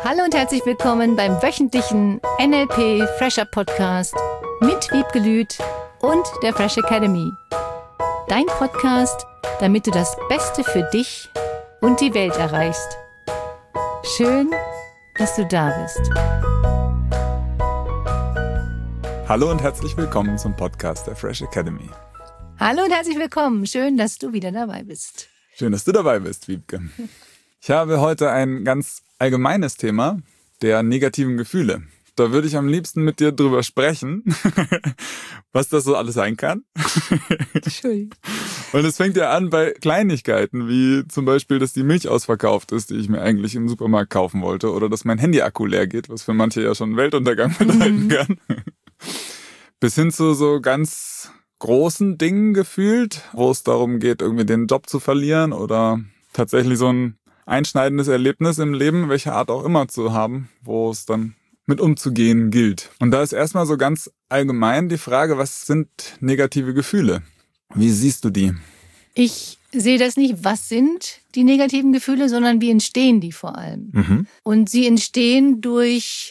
Hallo und herzlich willkommen beim wöchentlichen NLP Fresher Podcast mit Wiebke Lüth und der Fresh Academy. Dein Podcast, damit du das Beste für dich und die Welt erreichst. Schön, dass du da bist. Hallo und herzlich willkommen zum Podcast der Fresh Academy. Hallo und herzlich willkommen. Schön, dass du wieder dabei bist. Schön, dass du dabei bist, Wiebke. Ich habe heute ein ganz allgemeines Thema der negativen Gefühle. Da würde ich am liebsten mit dir drüber sprechen, was das so alles sein kann. Schön. Und es fängt ja an bei Kleinigkeiten, wie zum Beispiel, dass die Milch ausverkauft ist, die ich mir eigentlich im Supermarkt kaufen wollte, oder dass mein Handy-Akku leer geht, was für manche ja schon Weltuntergang bedeuten kann. Bis hin zu so ganz großen Dingen gefühlt, wo es darum geht, irgendwie den Job zu verlieren oder tatsächlich so ein einschneidendes Erlebnis im Leben, welcher Art auch immer zu haben, wo es dann mit umzugehen gilt. Und da ist erstmal so ganz allgemein die Frage, was sind negative Gefühle? Wie siehst du die? Ich sehe das nicht, was sind die negativen Gefühle, sondern wie entstehen die vor allem. Und sie entstehen durch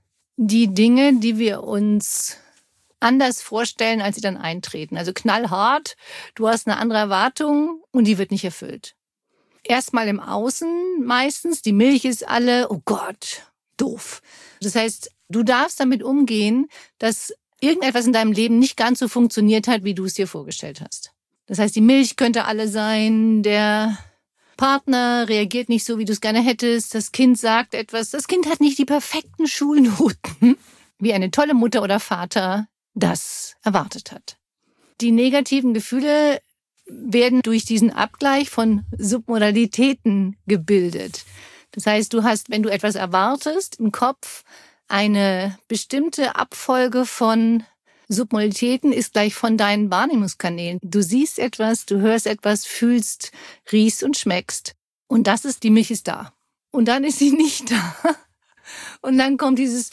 die Dinge, die wir uns anders vorstellen, als sie dann eintreten. Also knallhart, du hast eine andere Erwartung und die wird nicht erfüllt. Erstmal im Außen meistens, die Milch ist alle, oh Gott, doof. Das heißt, du darfst damit umgehen, dass irgendetwas in deinem Leben nicht ganz so funktioniert hat, wie du es dir vorgestellt hast. Das heißt, die Milch könnte alle sein, der Partner reagiert nicht so, wie du es gerne hättest, das Kind sagt etwas, das Kind hat nicht die perfekten Schulnoten, wie eine tolle Mutter oder Vater das erwartet hat. Die negativen Gefühle werden durch diesen Abgleich von Submodalitäten gebildet. Das heißt, du hast, wenn du etwas erwartest, im Kopf eine bestimmte Abfolge von Submodalitäten ist gleich von deinen Wahrnehmungskanälen. Du siehst etwas, du hörst etwas, fühlst, riechst und schmeckst. Und das ist, die Milch ist da. Und dann ist sie nicht da. Und dann kommt dieses,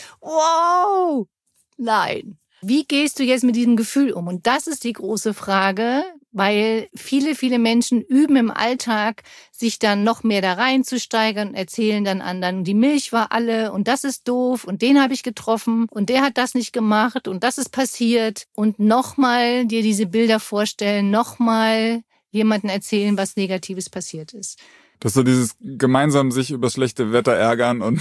wow, nein. Wie gehst du jetzt mit diesem Gefühl um? Und das ist die große Frage, weil viele Menschen üben im Alltag, sich dann noch mehr da reinzusteigern und erzählen dann anderen, die Milch war alle und das ist doof und den habe ich getroffen und der hat das nicht gemacht und das ist passiert. Und nochmal dir diese Bilder vorstellen, nochmal jemandem erzählen, was Negatives passiert ist. Das ist so dieses gemeinsam sich über das schlechte Wetter ärgern und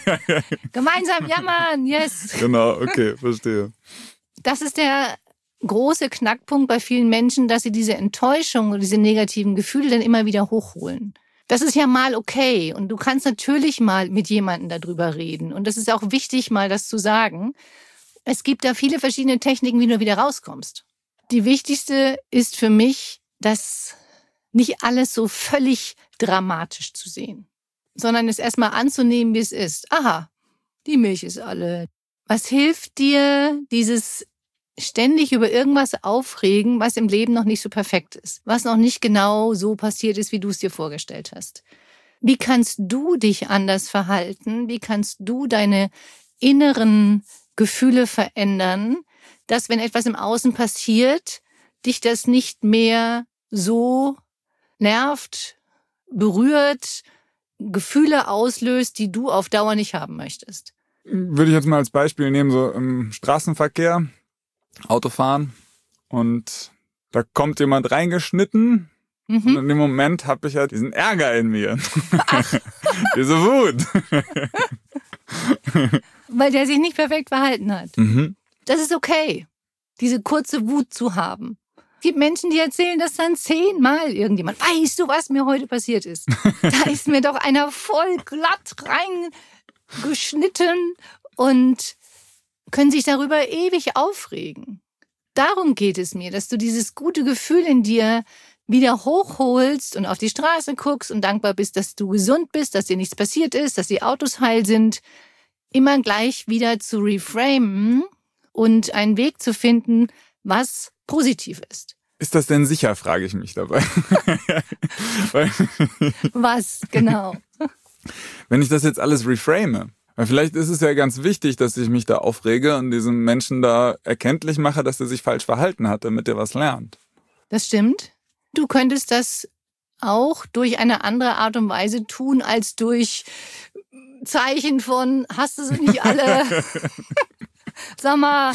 gemeinsam jammern, yes. Genau, okay, verstehe. Das ist der große Knackpunkt bei vielen Menschen, dass sie diese Enttäuschung und diese negativen Gefühle dann immer wieder hochholen. Das ist ja mal okay und du kannst natürlich mal mit jemandem darüber reden und das ist auch wichtig, mal das zu sagen. Es gibt da viele verschiedene Techniken, wie du wieder rauskommst. Die wichtigste ist für mich, dass nicht alles so völlig dramatisch zu sehen, sondern es erstmal anzunehmen, wie es ist. Aha, die Milch ist alle. Was hilft dir, dieses ständig über irgendwas aufregen, was im Leben noch nicht so perfekt ist, was noch nicht genau so passiert ist, wie du es dir vorgestellt hast? Wie kannst du dich anders verhalten? Wie kannst du deine inneren Gefühle verändern, dass, wenn etwas im Außen passiert, dich das nicht mehr so nervt, berührt, Gefühle auslöst, die du auf Dauer nicht haben möchtest? Würde ich jetzt mal als Beispiel nehmen, so im Straßenverkehr, Autofahren und da kommt jemand reingeschnitten und in dem Moment habe ich ja diesen Ärger in mir, diese Wut. Weil der sich nicht perfekt verhalten hat. Das ist okay, diese kurze Wut zu haben. Es gibt Menschen, die erzählen das dann 10-mal irgendjemand. Weißt du, was mir heute passiert ist? Da ist mir doch einer voll glatt reingeschnitten und können sich darüber ewig aufregen. Darum geht es mir, dass du dieses gute Gefühl in dir wieder hochholst und auf die Straße guckst und dankbar bist, dass du gesund bist, dass dir nichts passiert ist, dass die Autos heil sind. Immer gleich wieder zu reframen und einen Weg zu finden, was positiv ist. Ist das denn sicher, frage ich mich dabei. Was, genau. Wenn ich das jetzt alles reframe, weil vielleicht ist es ja ganz wichtig, dass ich mich da aufrege und diesem Menschen da erkenntlich mache, dass er sich falsch verhalten hat, damit er was lernt. Das stimmt. Du könntest das auch durch eine andere Art und Weise tun, als durch Zeichen von, hast du sie nicht alle? Sag mal.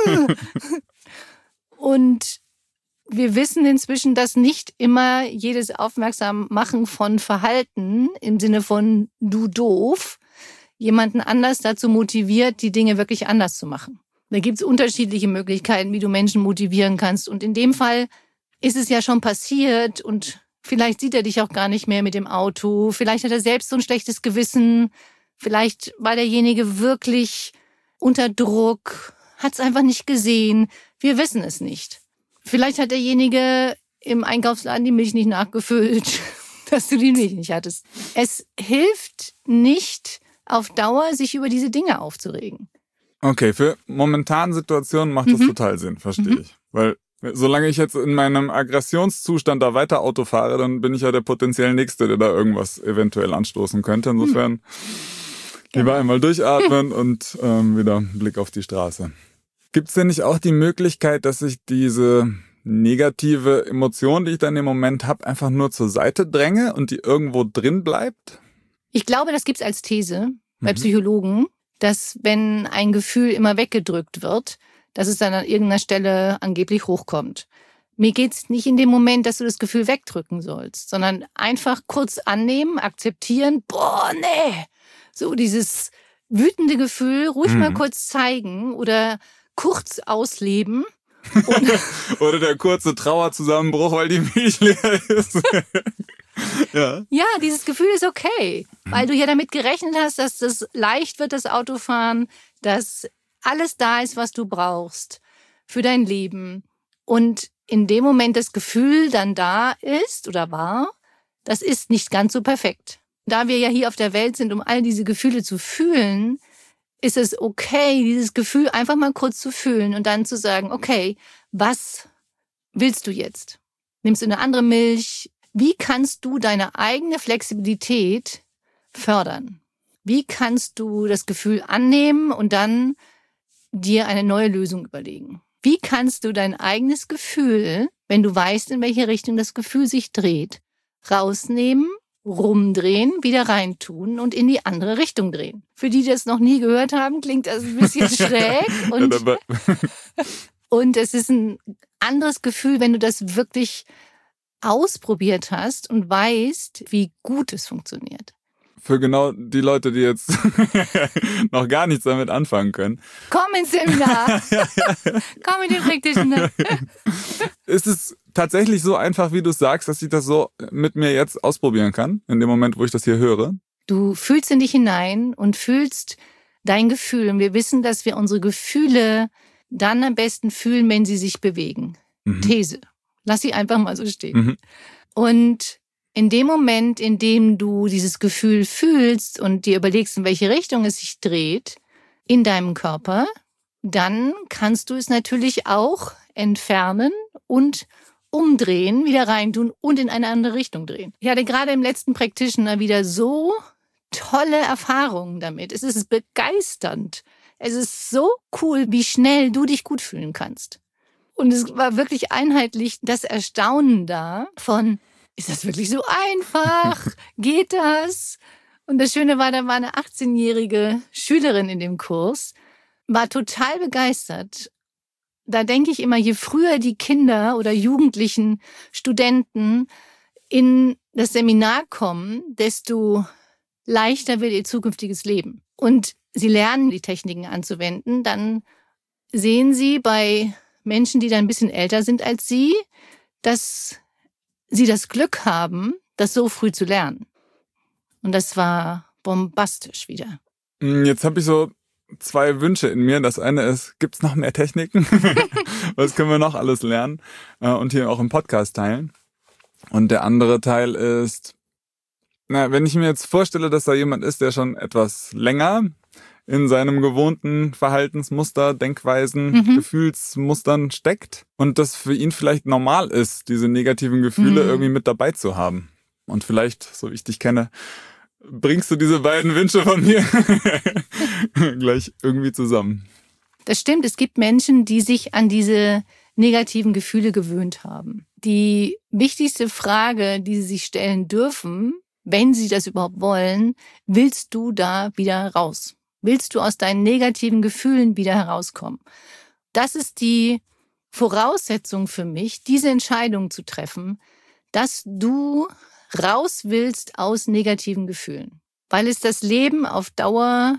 Und wir wissen inzwischen, dass nicht immer jedes Aufmerksammachen von Verhalten im Sinne von du doof jemanden anders dazu motiviert, die Dinge wirklich anders zu machen. Da gibt es unterschiedliche Möglichkeiten, wie du Menschen motivieren kannst. Und in dem Fall ist es ja schon passiert und vielleicht sieht er dich auch gar nicht mehr mit dem Auto. Vielleicht hat er selbst so ein schlechtes Gewissen. Vielleicht war derjenige wirklich unter Druck, hat es einfach nicht gesehen. Wir wissen es nicht. Vielleicht hat derjenige im Einkaufsladen die Milch nicht nachgefüllt, dass du die Milch nicht hattest. Es hilft nicht auf Dauer, sich über diese Dinge aufzuregen. Okay, für momentanen Situationen macht das total Sinn, verstehe ich. Weil solange ich jetzt in meinem Aggressionszustand da weiter Auto fahre, dann bin ich ja der potenziell Nächste, der da irgendwas eventuell anstoßen könnte. Insofern lieber einmal durchatmen und wieder Blick auf die Straße. Gibt's denn nicht auch die Möglichkeit, dass ich diese negative Emotion, die ich dann im Moment habe, einfach nur zur Seite dränge und die irgendwo drin bleibt? Ich glaube, das gibt's als These bei Psychologen, dass wenn ein Gefühl immer weggedrückt wird, dass es dann an irgendeiner Stelle angeblich hochkommt. Mir geht's nicht in dem Moment, dass du das Gefühl wegdrücken sollst, sondern einfach kurz annehmen, akzeptieren, boah, nee. So dieses wütende Gefühl ruhig mal kurz zeigen oder kurz ausleben. Oder der kurze Trauerzusammenbruch, weil die Milch leer ist. Ja, dieses Gefühl ist okay, weil du ja damit gerechnet hast, dass das leicht wird, das Autofahren, dass alles da ist, was du brauchst für dein Leben. Und in dem Moment das Gefühl dann da ist oder war, das ist nicht ganz so perfekt. Da wir ja hier auf der Welt sind, um all diese Gefühle zu fühlen, ist es okay, dieses Gefühl einfach mal kurz zu fühlen und dann zu sagen, okay, was willst du jetzt? Nimmst du eine andere Milch? Wie kannst du deine eigene Flexibilität fördern? Wie kannst du das Gefühl annehmen und dann dir eine neue Lösung überlegen? Wie kannst du dein eigenes Gefühl, wenn du weißt, in welche Richtung das Gefühl sich dreht, rausnehmen, rumdrehen, wieder reintun und in die andere Richtung drehen? Für die das noch nie gehört haben, klingt das ein bisschen schräg. Und es ist ein anderes Gefühl, wenn du das wirklich ausprobiert hast und weißt, wie gut es funktioniert. Für genau die Leute, die jetzt noch gar nichts damit anfangen können. Komm ins Seminar. Komm in den Praktischen. Ist es tatsächlich so einfach, wie du sagst, dass ich das so mit mir jetzt ausprobieren kann, in dem Moment, wo ich das hier höre? Du fühlst in dich hinein und fühlst dein Gefühl. Und wir wissen, dass wir unsere Gefühle dann am besten fühlen, wenn sie sich bewegen. These. Lass sie einfach mal so stehen. Und in dem Moment, in dem du dieses Gefühl fühlst und dir überlegst, in welche Richtung es sich dreht, in deinem Körper, dann kannst du es natürlich auch entfernen und umdrehen, wieder reintun und in eine andere Richtung drehen. Ich hatte gerade im letzten Practitioner wieder so tolle Erfahrungen damit. Es ist begeisternd. Es ist so cool, wie schnell du dich gut fühlen kannst. Und es war wirklich einheitlich das Erstaunen da von, ist das wirklich so einfach? Geht das? Und das Schöne war, da war eine 18-jährige Schülerin in dem Kurs, war total begeistert. Da denke ich immer, je früher die Kinder oder Jugendlichen, Studenten in das Seminar kommen, desto leichter wird ihr zukünftiges Leben. Und sie lernen, die Techniken anzuwenden, dann sehen sie bei Menschen, die dann ein bisschen älter sind als sie, dass sie das Glück haben, das so früh zu lernen. Und das war bombastisch wieder. Jetzt habe ich so 2 Wünsche in mir. Das eine ist, gibt's noch mehr Techniken? Was können wir noch alles lernen? Und hier auch im Podcast teilen. Und der andere Teil ist, wenn ich mir jetzt vorstelle, dass da jemand ist, der schon etwas länger in seinem gewohnten Verhaltensmuster, Denkweisen, Gefühlsmustern steckt und das für ihn vielleicht normal ist, diese negativen Gefühle irgendwie mit dabei zu haben. Und vielleicht, so wie ich dich kenne, bringst du diese beiden Wünsche von mir gleich irgendwie zusammen. Das stimmt, es gibt Menschen, die sich an diese negativen Gefühle gewöhnt haben. Die wichtigste Frage, die Sie sich stellen dürfen, wenn Sie das überhaupt wollen, willst du da wieder raus? Willst du aus deinen negativen Gefühlen wieder herauskommen? Das ist die Voraussetzung für mich, diese Entscheidung zu treffen, dass du raus willst aus negativen Gefühlen, weil es das Leben auf Dauer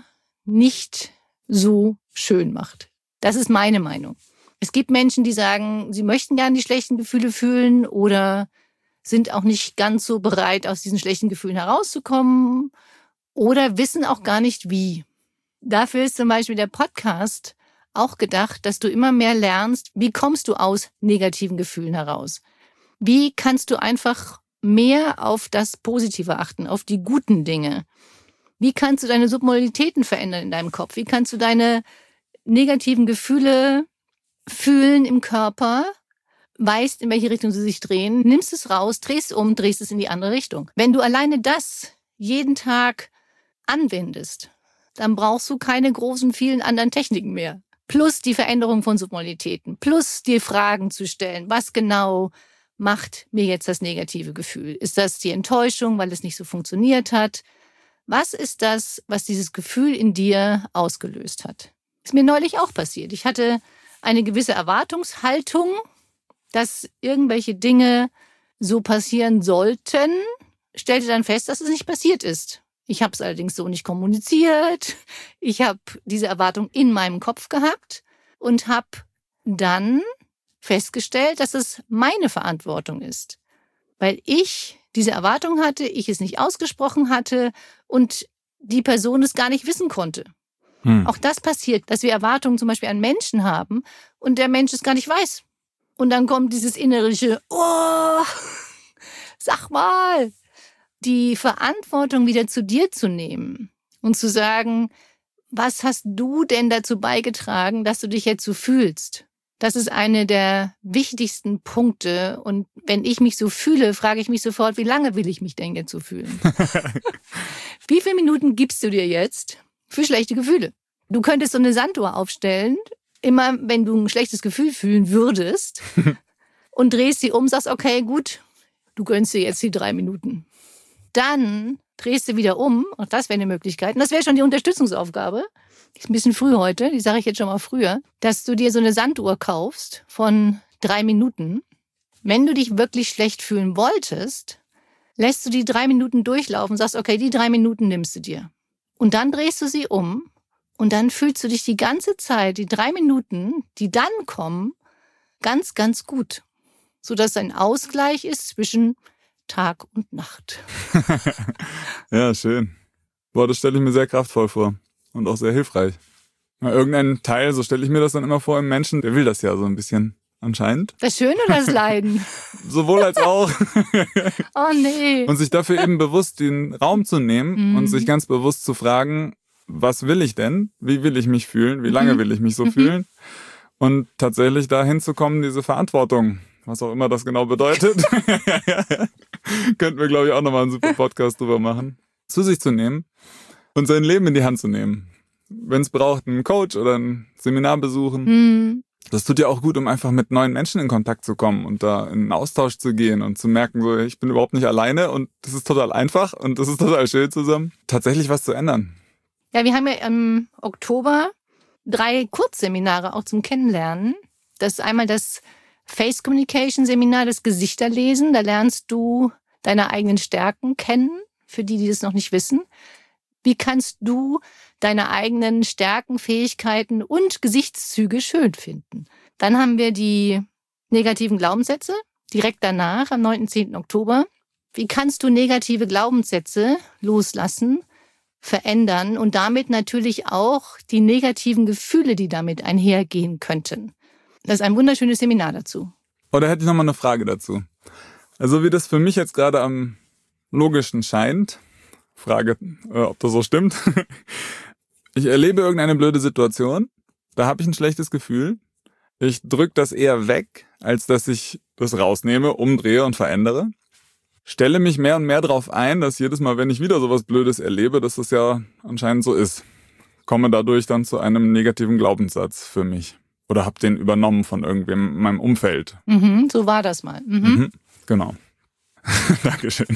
nicht so schön macht. Das ist meine Meinung. Es gibt Menschen, die sagen, sie möchten gerne die schlechten Gefühle fühlen oder sind auch nicht ganz so bereit, aus diesen schlechten Gefühlen herauszukommen oder wissen auch gar nicht, wie. Dafür ist zum Beispiel der Podcast auch gedacht, dass du immer mehr lernst, wie kommst du aus negativen Gefühlen heraus? Wie kannst du einfach mehr auf das Positive achten, auf die guten Dinge? Wie kannst du deine Submodalitäten verändern in deinem Kopf? Wie kannst du deine negativen Gefühle fühlen im Körper, weißt, in welche Richtung sie sich drehen, nimmst es raus, drehst um, drehst es in die andere Richtung. Wenn du alleine das jeden Tag anwendest, dann brauchst du keine großen, vielen anderen Techniken mehr. Plus die Veränderung von Submodalitäten, plus dir Fragen zu stellen, was genau macht mir jetzt das negative Gefühl? Ist das die Enttäuschung, weil es nicht so funktioniert hat? Was ist das, was dieses Gefühl in dir ausgelöst hat? Ist mir neulich auch passiert. Ich hatte eine gewisse Erwartungshaltung, dass irgendwelche Dinge so passieren sollten, stellte dann fest, dass es nicht passiert ist. Ich habe es allerdings so nicht kommuniziert. Ich habe diese Erwartung in meinem Kopf gehabt und habe dann festgestellt, dass es meine Verantwortung ist. Weil ich diese Erwartung hatte, ich es nicht ausgesprochen hatte und die Person es gar nicht wissen konnte. Auch das passiert, dass wir Erwartungen zum Beispiel an Menschen haben und der Mensch es gar nicht weiß. Und dann kommt dieses innerliche, oh, sag mal, die Verantwortung wieder zu dir zu nehmen und zu sagen, was hast du denn dazu beigetragen, dass du dich jetzt so fühlst? Das ist eine der wichtigsten Punkte. Und wenn ich mich so fühle, frage ich mich sofort, wie lange will ich mich denn jetzt so fühlen? Wie viele Minuten gibst du dir jetzt für schlechte Gefühle? Du könntest so eine Sanduhr aufstellen, immer wenn du ein schlechtes Gefühl fühlen würdest und drehst sie um, sagst, okay, gut, du gönnst dir jetzt die 3 Minuten. Dann drehst du wieder um, auch das wäre eine Möglichkeit. Und das wäre schon die Unterstützungsaufgabe. Die ist ein bisschen früh heute, die sage ich jetzt schon mal früher, dass du dir so eine Sanduhr kaufst von 3 Minuten. Wenn du dich wirklich schlecht fühlen wolltest, lässt du die 3 Minuten durchlaufen, sagst, okay, die 3 Minuten nimmst du dir. Und dann drehst du sie um und dann fühlst du dich die ganze Zeit, die 3 Minuten, die dann kommen, ganz, ganz gut. Sodass ein Ausgleich ist zwischen Tag und Nacht. Ja, schön. Boah, das stelle ich mir sehr kraftvoll vor und auch sehr hilfreich. Irgendein Teil, so stelle ich mir das dann immer vor, im Menschen, der will das ja so ein bisschen anscheinend. Das Schöne oder das Leiden? Sowohl als auch. Oh nee. Und sich dafür eben bewusst den Raum zu nehmen und sich ganz bewusst zu fragen, was will ich denn? Wie will ich mich fühlen? Wie lange will ich mich so fühlen? Und tatsächlich dahin zu kommen, diese Verantwortung, was auch immer das genau bedeutet, könnten wir, glaube ich, auch nochmal einen super Podcast drüber machen, zu sich zu nehmen und sein Leben in die Hand zu nehmen. Wenn es braucht, einen Coach oder ein Seminar besuchen. Das tut ja auch gut, um einfach mit neuen Menschen in Kontakt zu kommen und da in einen Austausch zu gehen und zu merken, so, ich bin überhaupt nicht alleine und das ist total einfach und das ist total schön zusammen, tatsächlich was zu ändern. Ja, wir haben ja im Oktober 3 Kurzseminare auch zum Kennenlernen. Das ist einmal das Face Communication Seminar, das Gesichterlesen. Da lernst du deine eigenen Stärken kennen, für die das noch nicht wissen. Wie kannst du deine eigenen Stärken, Fähigkeiten und Gesichtszüge schön finden? Dann haben wir die negativen Glaubenssätze direkt danach, am 9. und 10. Oktober. Wie kannst du negative Glaubenssätze loslassen, verändern und damit natürlich auch die negativen Gefühle, die damit einhergehen könnten? Das ist ein wunderschönes Seminar dazu. Oh, da hätte ich nochmal eine Frage dazu. Also wie das für mich jetzt gerade am logischsten scheint, Frage, ob das so stimmt. Ich erlebe irgendeine blöde Situation, da habe ich ein schlechtes Gefühl. Ich drücke das eher weg, als dass ich das rausnehme, umdrehe und verändere. Stelle mich mehr und mehr darauf ein, dass jedes Mal, wenn ich wieder sowas Blödes erlebe, dass das ja anscheinend so ist. Komme dadurch dann zu einem negativen Glaubenssatz für mich. oder habe den übernommen von irgendwem in meinem Umfeld. So war das mal. Genau. Dankeschön.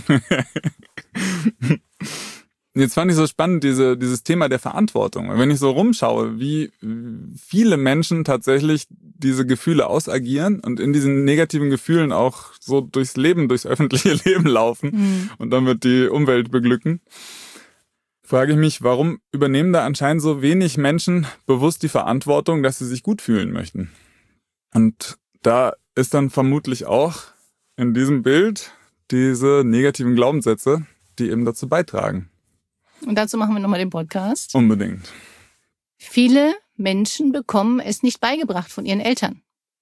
Jetzt fand ich so spannend, dieses Thema der Verantwortung. Wenn ich so rumschaue, wie viele Menschen tatsächlich diese Gefühle ausagieren und in diesen negativen Gefühlen auch so durchs öffentliche Leben laufen und damit die Umwelt beglücken, frage ich mich, warum übernehmen da anscheinend so wenig Menschen bewusst die Verantwortung, dass sie sich gut fühlen möchten? Und da ist dann vermutlich auch in diesem Bild diese negativen Glaubenssätze, die eben dazu beitragen. Und dazu machen wir nochmal den Podcast. Unbedingt. Viele Menschen bekommen es nicht beigebracht von ihren Eltern.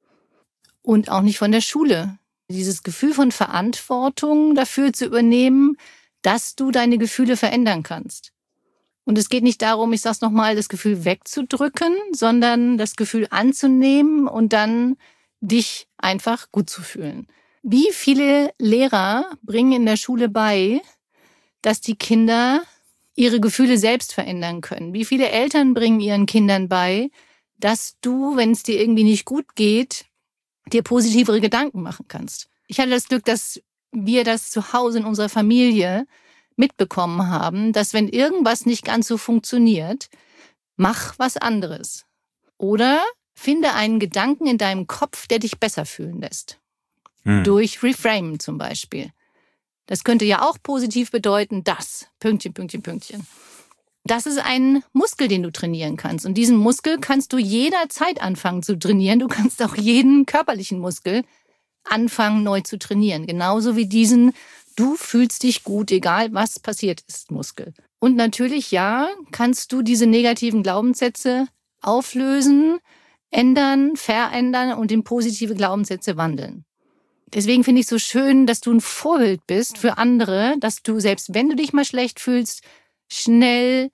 Und auch nicht von der Schule. Dieses Gefühl von Verantwortung dafür zu übernehmen, dass du deine Gefühle verändern kannst. Und es geht nicht darum, ich sag's nochmal, das Gefühl wegzudrücken, sondern das Gefühl anzunehmen und dann dich einfach gut zu fühlen. Wie viele Lehrer bringen in der Schule bei, dass die Kinder ihre Gefühle selbst verändern können? Wie viele Eltern bringen ihren Kindern bei, dass du, wenn es dir irgendwie nicht gut geht, dir positivere Gedanken machen kannst? Ich hatte das Glück, dass wir das zu Hause in unserer Familie mitbekommen haben, dass wenn irgendwas nicht ganz so funktioniert, mach was anderes. Oder finde einen Gedanken in deinem Kopf, der dich besser fühlen lässt. Durch Reframe zum Beispiel. Das könnte ja auch positiv bedeuten, das, Pünktchen, Pünktchen, Pünktchen. Das ist ein Muskel, den du trainieren kannst. Und diesen Muskel kannst du jederzeit anfangen zu trainieren. Du kannst auch jeden körperlichen Muskel anfangen neu zu trainieren. Genauso wie diesen, du fühlst dich gut, egal was passiert ist, Muskel. Und natürlich, ja, kannst du diese negativen Glaubenssätze auflösen, ändern, verändern und in positive Glaubenssätze wandeln. Deswegen finde ich es so schön, dass du ein Vorbild bist für andere, dass du, selbst wenn du dich mal schlecht fühlst, schnell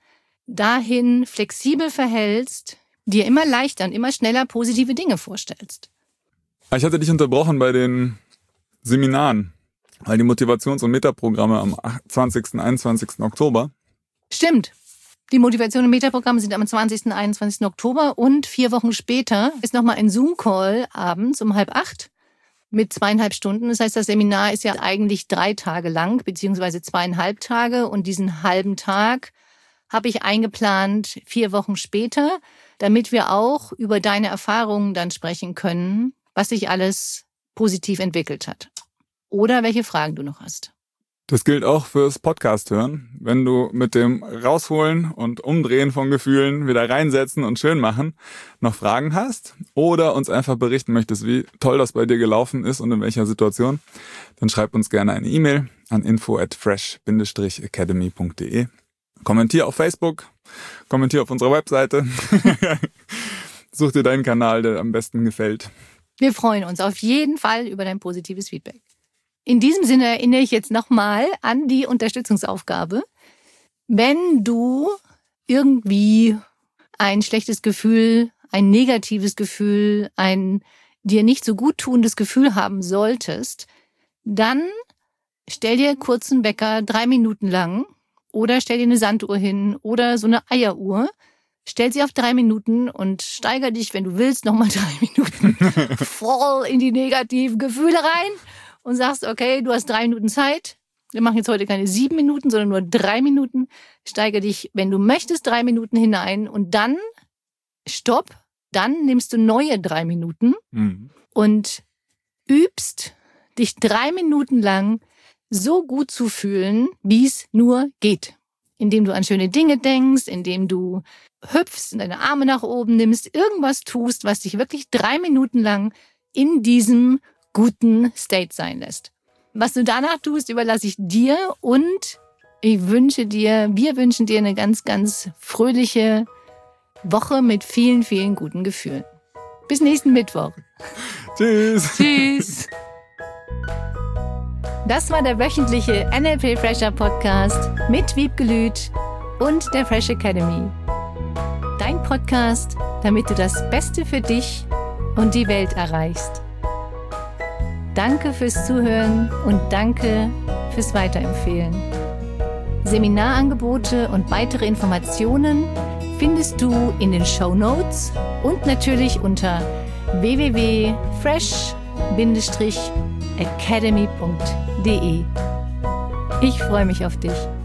dahin flexibel verhältst, dir immer leichter und immer schneller positive Dinge vorstellst. Ich hatte dich unterbrochen bei den Seminaren, weil die Motivations- und Metaprogramme am 20. und 21. Oktober. Stimmt. Die Motivation- und Metaprogramme sind am 20. und 21. Oktober und 4 Wochen später ist nochmal ein Zoom-Call abends um 7:30 mit 2,5 Stunden. Das heißt, das Seminar ist ja eigentlich 3 Tage lang, beziehungsweise 2,5 Tage. Und diesen halben Tag habe ich eingeplant 4 Wochen später, damit wir auch über deine Erfahrungen dann sprechen können, was sich alles positiv entwickelt hat. Oder welche Fragen du noch hast. Das gilt auch fürs Podcast hören. Wenn du mit dem Rausholen und Umdrehen von Gefühlen, wieder reinsetzen und schön machen, noch Fragen hast oder uns einfach berichten möchtest, wie toll das bei dir gelaufen ist und in welcher Situation, dann schreib uns gerne eine E-Mail an info@fresh-academy.de. Kommentier auf Facebook, kommentier auf unserer Webseite. Such dir deinen Kanal, der am besten gefällt. Wir freuen uns auf jeden Fall über dein positives Feedback. In diesem Sinne erinnere ich jetzt nochmal an die Unterstützungsaufgabe. Wenn du irgendwie ein schlechtes Gefühl, ein negatives Gefühl, ein dir nicht so gut tunendes Gefühl haben solltest, dann stell dir kurz einen Wecker 3 Minuten lang oder stell dir eine Sanduhr hin oder so eine Eieruhr. Stell sie auf 3 Minuten und steiger dich, wenn du willst, nochmal 3 Minuten voll in die negativen Gefühle rein. Und sagst, okay, du hast 3 Minuten Zeit. Wir machen jetzt heute keine 7 Minuten, sondern nur 3 Minuten. Steigere dich, wenn du möchtest, 3 Minuten hinein und dann stopp. Dann nimmst du neue 3 Minuten und übst, dich 3 Minuten lang so gut zu fühlen, wie es nur geht. Indem du an schöne Dinge denkst, indem du hüpfst, deine Arme nach oben nimmst, irgendwas tust, was dich wirklich 3 Minuten lang in diesem guten State sein lässt. Was du danach tust, überlasse ich dir und wir wünschen dir eine ganz, ganz fröhliche Woche mit vielen, vielen guten Gefühlen. Bis nächsten Mittwoch. Tschüss. Tschüss. Das war der wöchentliche NLP Fresher Podcast mit Wiebke Lüth und der Fresh Academy. Dein Podcast, damit du das Beste für dich und die Welt erreichst. Danke fürs Zuhören und danke fürs Weiterempfehlen. Seminarangebote und weitere Informationen findest du in den Shownotes und natürlich unter www.fresh-academy.de. Ich freue mich auf dich.